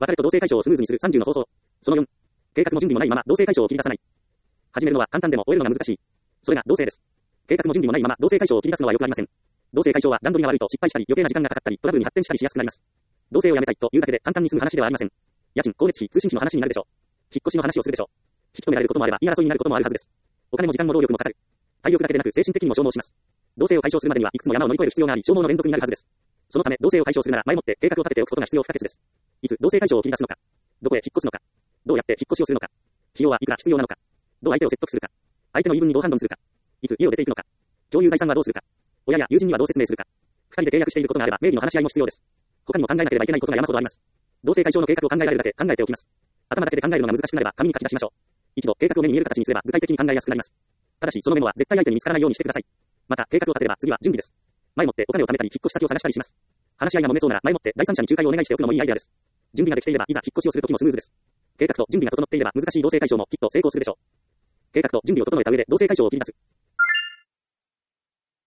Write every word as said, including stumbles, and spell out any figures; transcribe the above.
別れと同棲解消をスムーズにするさんじゅうの方法。そのよん、計画も準備もないまま同棲解消を切り出さない。始めるのは簡単でも終えるのが難しい。それが同棲です。計画も準備もないまま同棲解消を切り出すのは良くありません。同棲解消は段取りが悪いと失敗したり余計な時間がかかったりトラブルに発展したりしやすくなります。同棲をやめたいというだけで簡単に済む話ではありません。家賃、光熱費、通信費の話になるでしょう。引っ越しの話をするでしょう。引き止められることもあれば言い争いになることもあるはずです。お金も時間も労力もかかる。体力だけでなく精神的にも消耗します。同棲を解消するまでにはいくつも山を乗り越える必要があり消耗の連続になるはずです。そのため同棲を解消するなら前もって計画を立てておくことが必要不可欠です。いつ同棲解消を切り出すのか。どこへ引っ越すのか。どうやって引っ越しをするのか。費用はいくら必要なのか。どう相手を説得するか。相手の言い分にどう反論するか。いつ家を出ていくのか。共有財産はどうするか。親や友人にはどう説明するか。二人で契約していることがあれば名義の話し合いも必要です。他にも考えなければいけないことが山ほどあります。同棲解消の計画を考えられるだけ考えておきます。頭だけで考えるのが難しくなれば紙に書き出しましょう。一度計画を目に見える形にすれば具体的に考えやすくなります。ただしそのメモは絶対相手に見つからないようにしてください。また計画を立てれば次は準備です。前もってお金を貯めたり引っ越し先を探したりします。話し合いが揉めそうなら前もって第三者に仲介をお願いしておくのもいいアイデアです。準備ができていればいざ引っ越しをするときもスムーズです。計画と準備が整っていれば難しい同棲解消もきっと成功するでしょう。計画と準備を整えた上で同棲解消を切り出す。